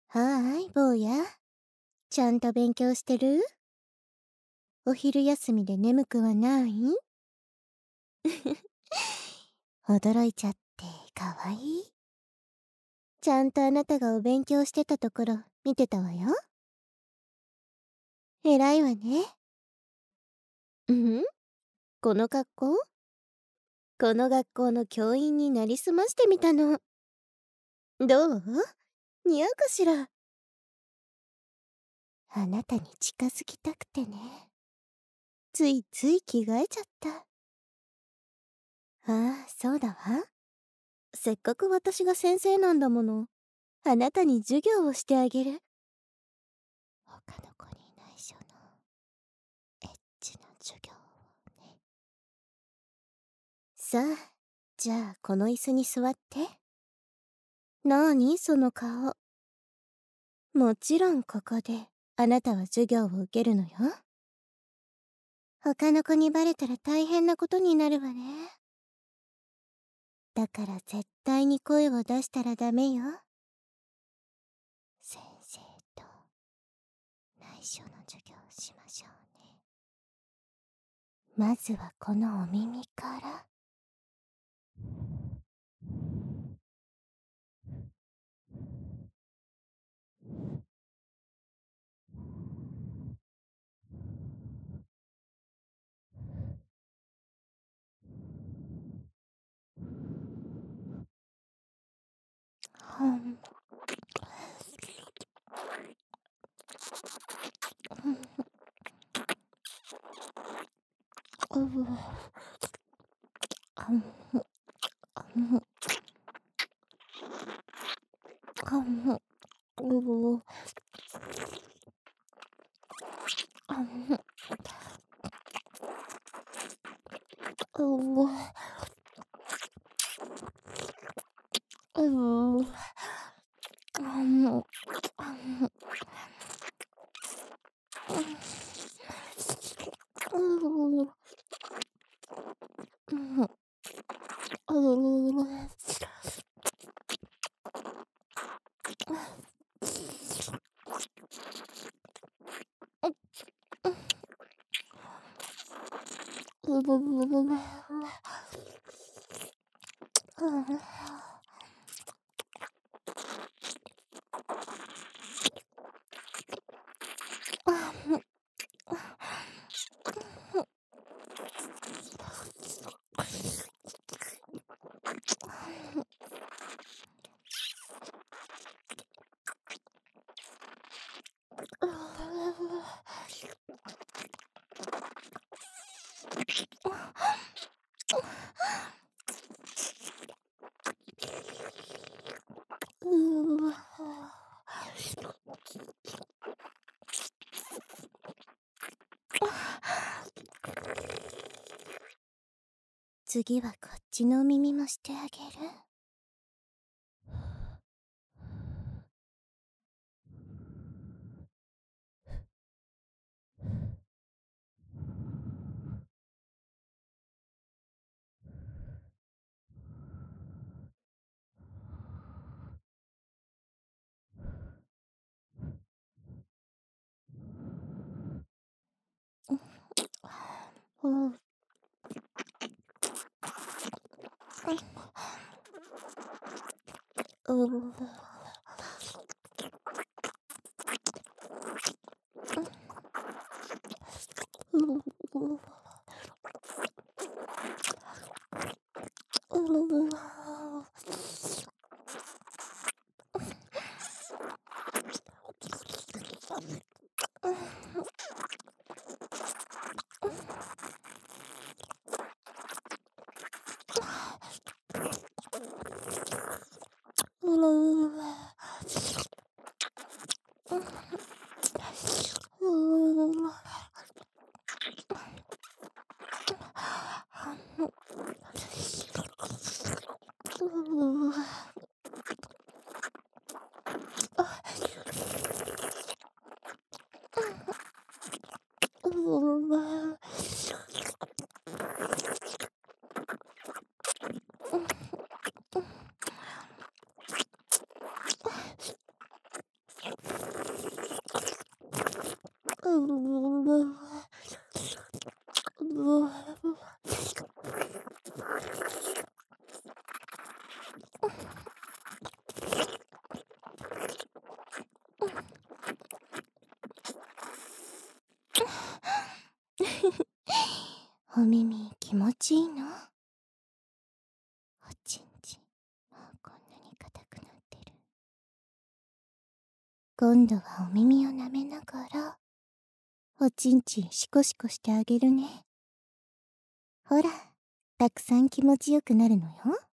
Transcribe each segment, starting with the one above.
はーい、坊や。ちゃんと勉強してる？お昼休みで眠くはない？驚いちゃってかわいい。ちゃんとあなたがお勉強してたところ見てたわよ。偉いわね。うん？この格好？この学校の教員になりすましてみたの。どう？似合うかしら？あなたに近づきたくてね。ついつい着替えちゃった。ああ、そうだわ。せっかく私が先生なんだもの。あなたに授業をしてあげる。他の子に内緒のエッチな授業をね。さあ、じゃあこの椅子に座って。なーにその顔。もちろんここであなたは授業を受けるのよ。他の子にバレたら大変なことになるわね。だから絶対に声を出したらダメよ。先生と内緒の授業をしましょうね。まずはこのお耳から。うん。うん。次はこっちのお耳もしてあげる。うん。 お耳気持ちいいの？おちんちんもうこんなに硬くなってる。今度はお耳を舐めながらおちんちんシコシコしてあげるね。ほら、たくさん気持ちよくなるのよ。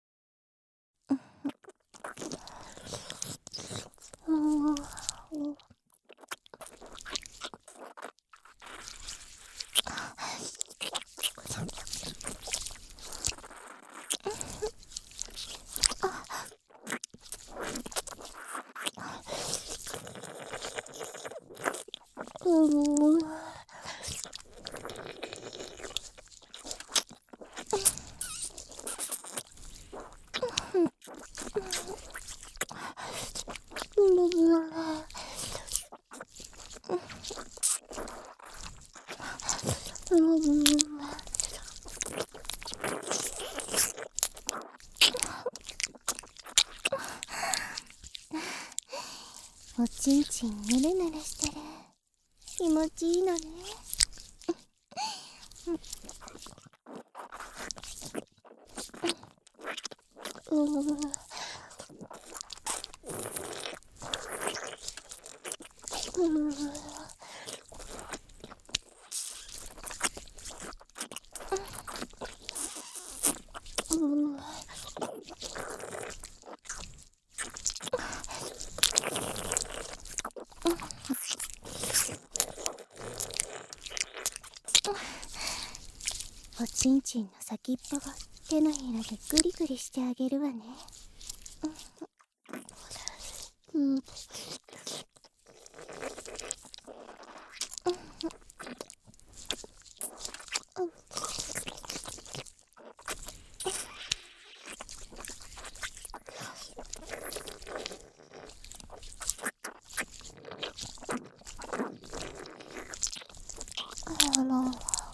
おちんちんぬるぬるしてる。気持ちいいのね。おちんちんの先っぽを手のひらでグリグリしてあげるわね。あら。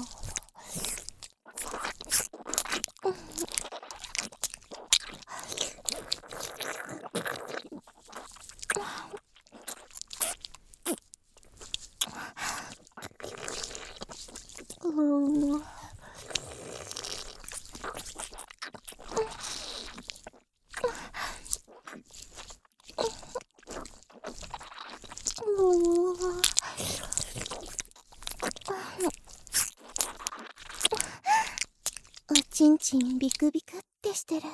おちんちんビクビクってしてる。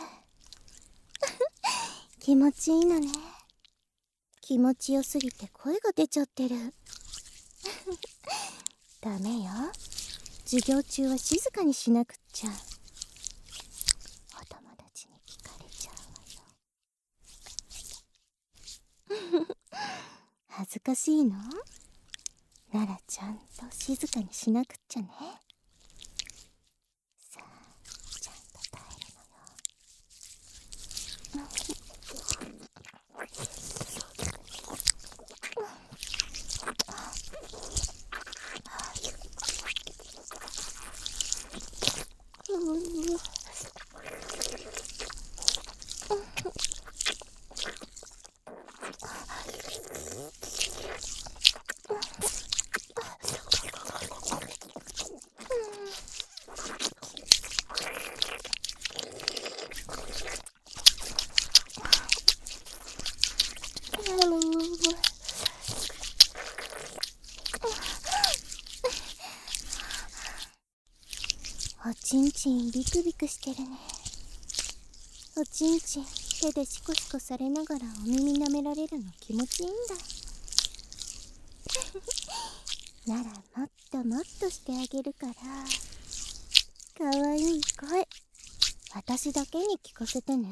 気持ちいいのね。気持ちよすぎて声が出ちゃってる。ダメよ。授業中は静かにしなくっちゃ。お友達に聞かれちゃうわよ。恥ずかしいの？ならちゃんと静かにしなくっちゃね。さあ、ちゃんと耐えるのよ。おちんちんビクビクしてるね。おちんちん手でシコシコされながらお耳舐められるの気持ちいいんだ。ならもっともっとしてあげるから。かわいい声、私だけに聞かせてね。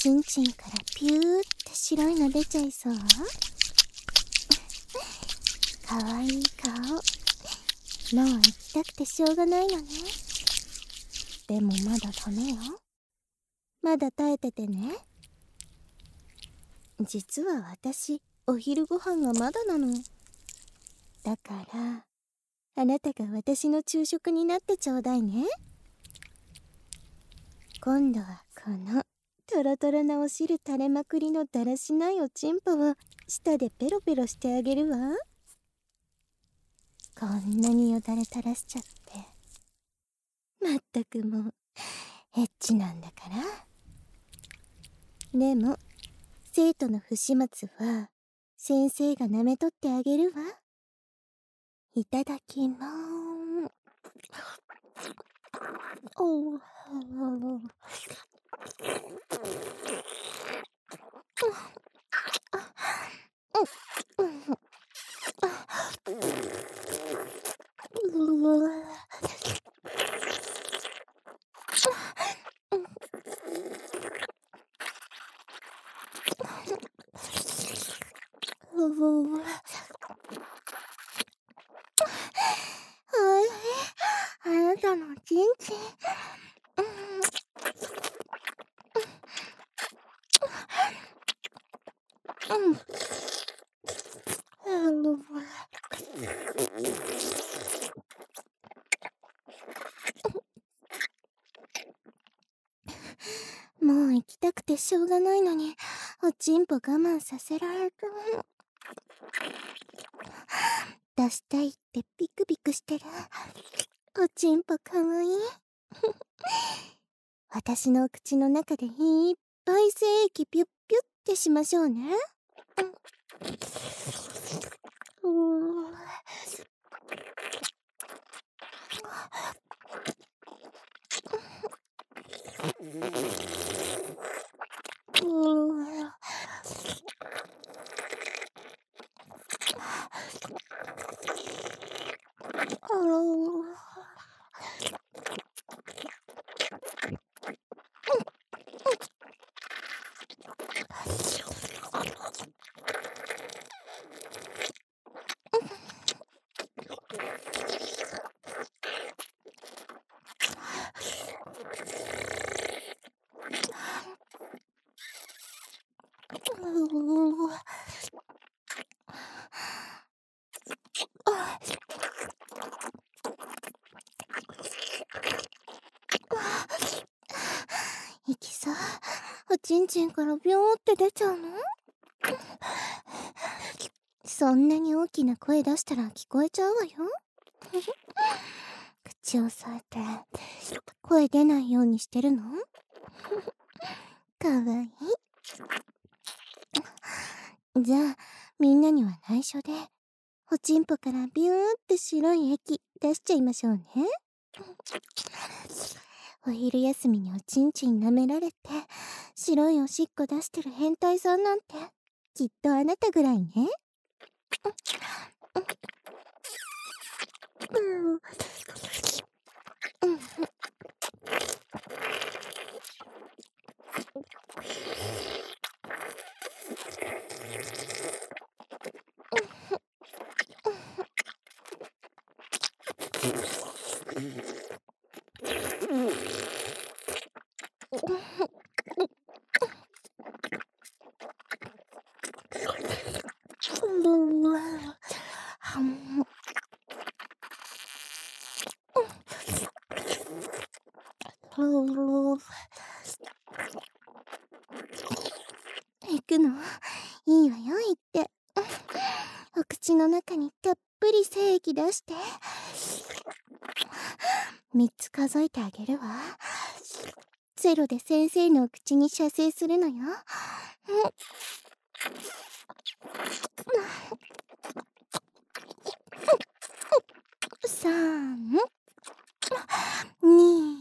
ちんちんからピューって白いの出ちゃいそう。かわいい顔。もう行きたくてしょうがないのね。でもまだダメよ。まだ耐えててね。実は私、お昼ご飯がまだなの。だから、あなたが私の昼食になってちょうだいね。今度はこのトロトロなお汁垂れまくりのだらしないおちんぽを舌でペロペロしてあげるわ。こんなによだれ垂らしちゃって。まったくもうエッチなんだから。でも生徒の不始末は先生が舐めとってあげるわ。いただきまーす。おー。あなたのちんちん。もう行きたくてしょうがないのに、おちんぽ我慢させられた。出したいってビクビクしてる。おちんぽかわいい。私の口の中でいっぱい精液ピュッピュッってしましょうね。いきそう。おちんちんからビョーって出ちゃうの？そんなに大きな声出したら聞こえちゃうわよ。口を押さえて声出ないようにしてるの？かわいい。じゃあみんなには内緒でおちんぽからビューって白い液出しちゃいましょうね。お昼休みにおちんちん舐められて白いおしっこ出してる変態さんなんてきっとあなたぐらいね。行くの？いいわよ、行って。お口の中にたっぷり精液出して。3つ数えてあげるわ。ゼロで先生のお口に射精するのよ。3、2、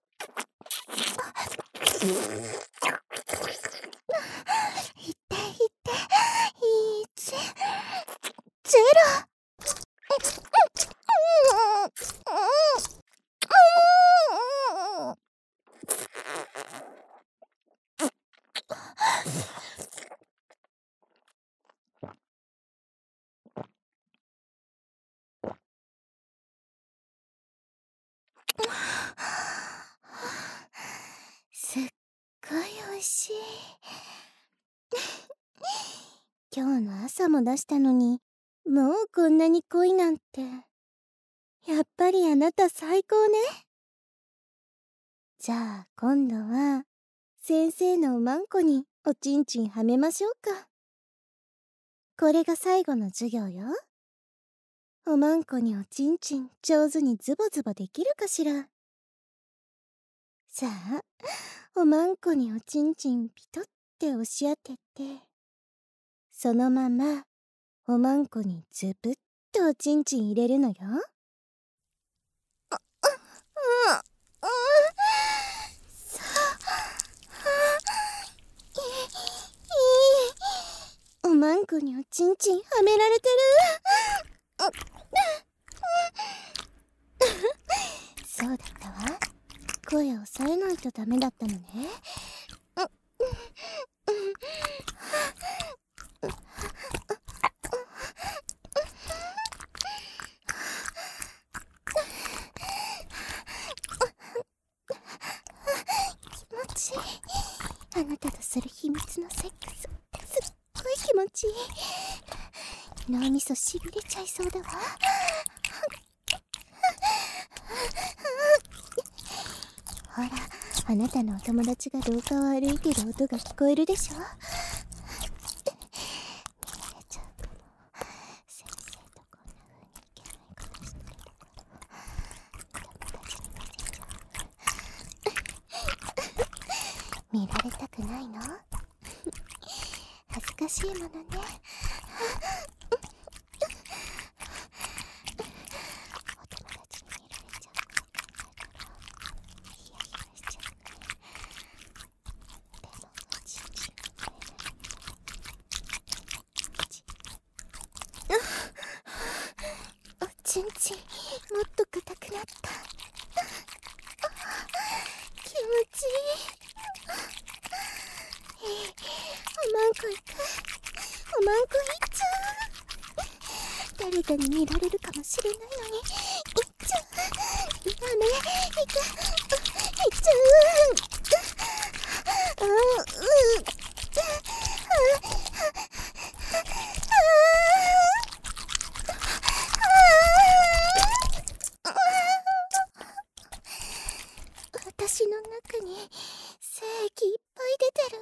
いって1、ゼロ。 すっごい美味しい。今日の朝も出したのに、もうこんなに濃いなんて。やっぱりあなた最高ね。じゃあ今度は、先生のおまんこにおちんちんはめましょうか。これが最後の授業よ。おまんこにおちんちん上手にズボズボできるかしら。さあ、おまんこにおちんちんピトって押し当てて、そのままおまんこにズブッとおちんちん入れるのよ。さあ、おまんこにおちんちんはめられてる。そうだったわ。声を抑えないとダメだったのね。気持ちいい。あなたとする秘密のセックス、すっごい気持ちいい。脳みそしびれちゃいそうだわ。ほら、あなたのお友達が廊下を歩いてる音が聞こえるでしょ。見られちゃうかも。先生とこんな風にいけないことしてるところ、友達に見せちゃう。見られたくないの？恥ずかしいものね。お友達に見られちゃうかもしれないからヒヤヒヤしちゃうね。でもおちんちん触れないと。おちんちんもっと硬くなった。気持ちいい。おまんこいく。おまんこいっちゃう。誰かに見られるかもしれないのにいっちゃう。ダメ、いっちゃう。私の中に精液いっぱい出てる。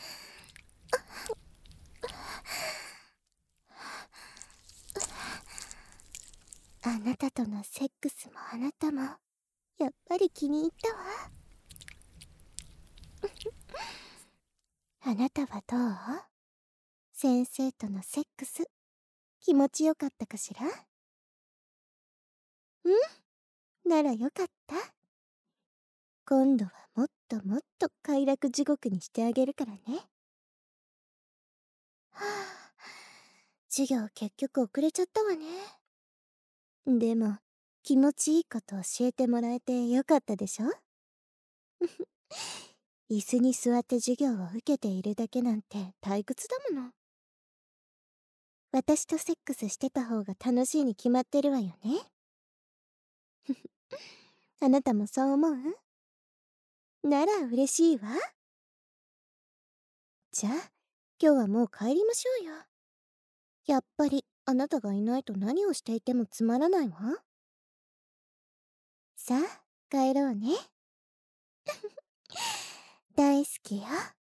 あなたとのセックスもあなたもやっぱり気に入ったわ。あなたはどう？先生とのセックス気持ちよかったかしら？ならよかった。今度はもっともっと快楽地獄にしてあげるからね。はあ、授業結局遅れちゃったわね。でも気持ちいいこと教えてもらえてよかったでしょ。椅子に座って授業を受けているだけなんて退屈だもの。私とセックスしてた方が楽しいに決まってるわよね。あなたもそう思う？なら嬉しいわ。じゃあ今日はもう帰りましょうよ。やっぱりあなたがいないと何をしていてもつまらないわ。さあ帰ろうね。大好きよ。